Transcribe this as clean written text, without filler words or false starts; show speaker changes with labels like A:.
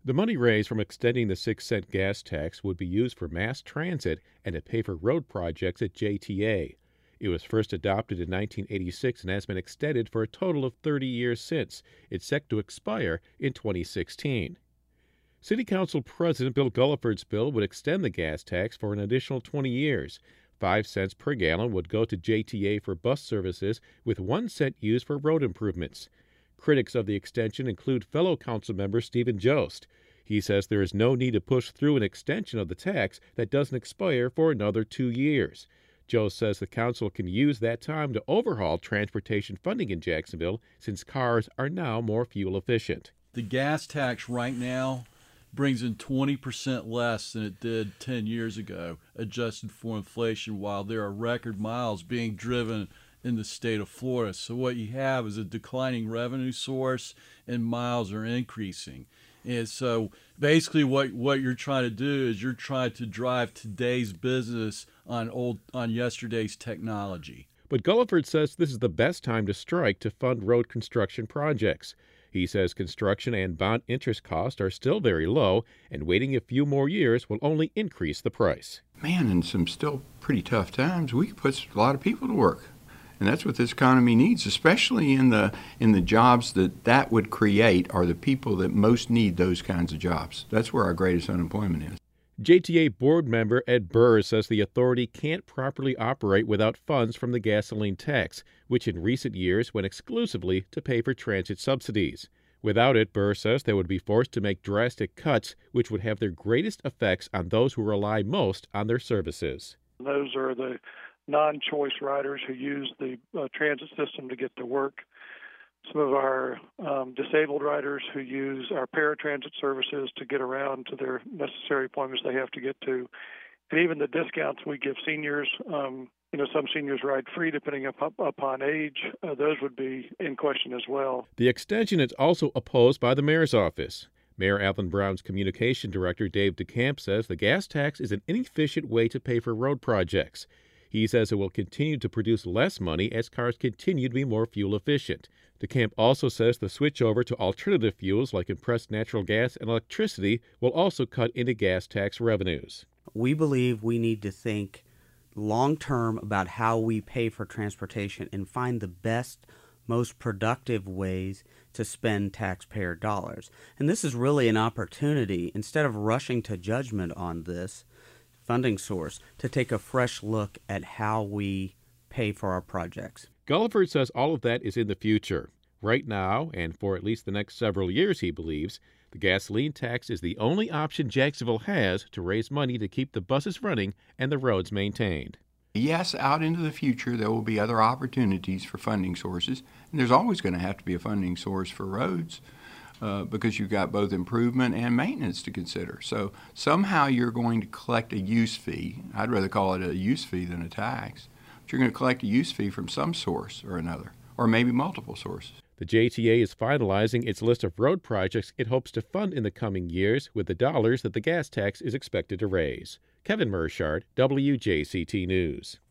A: The money raised from extending the 6-cent gas tax would be used for mass transit and to pay for road projects at JTA. It was first adopted in 1986 and has been extended for a total of 30 years since. It's set to expire in 2016. City Council President Bill Gulliford's bill would extend the gas tax for an additional 20 years. 5 cents per gallon would go to JTA for bus services, with 1 cent used for road improvements. Critics of the extension include fellow council member Stephen Jost. He says there is no need to push through an extension of the tax that doesn't expire for another 2 years. Jost says the council can use that time to overhaul transportation funding in Jacksonville since cars are now more fuel efficient.
B: The gas tax right now brings in 20% less than it did 10 years ago, adjusted for inflation, while there are record miles being driven in the state of Florida. So what you have is a declining revenue source and miles are increasing. And so basically what you're trying to do is you're trying to drive today's business on yesterday's technology.
A: But Gulliford says this is the best time to strike to fund road construction projects. He says construction and bond interest costs are still very low, and waiting a few more years will only increase the price.
C: Man, in some still pretty tough times, we could put a lot of people to work. And that's what this economy needs, especially in the jobs that would create are the people that most need those kinds of jobs. That's where our greatest unemployment is.
A: JTA board member Ed Burr says the authority can't properly operate without funds from the gasoline tax, which in recent years went exclusively to pay for transit subsidies. Without it, Burr says they would be forced to make drastic cuts, which would have their greatest effects on those who rely most on their services.
D: Those are the non-choice riders who use the transit system to get to work. Some of our disabled riders who use our paratransit services to get around to their necessary appointments they have to get to. And even the discounts we give seniors, some seniors ride free depending upon age. Those would be in question as well.
A: The extension is also opposed by the mayor's office. Mayor Alvin Brown's communication director, Dave DeCamp, says the gas tax is an inefficient way to pay for road projects. He says it will continue to produce less money as cars continue to be more fuel efficient. DeCamp also says the switch over to alternative fuels like compressed natural gas and electricity will also cut into gas tax revenues.
E: We believe we need to think long-term about how we pay for transportation and find the best, most productive ways to spend taxpayer dollars. And this is really an opportunity, instead of rushing to judgment on this funding source, to take a fresh look at how we pay for our projects.
A: Gulliford says all of that is in the future. Right now, and for at least the next several years, he believes, the gasoline tax is the only option Jacksonville has to raise money to keep the buses running and the roads maintained.
C: Yes, out into the future, there will be other opportunities for funding sources. And there's always going to have to be a funding source for roads because you've got both improvement and maintenance to consider. So somehow you're going to collect a use fee. I'd rather call it a use fee than a tax. But you're going to collect a use fee from some source or another, or maybe multiple sources.
A: The JTA is finalizing its list of road projects it hopes to fund in the coming years with the dollars that the gas tax is expected to raise. Kevin Mershard, WJCT News.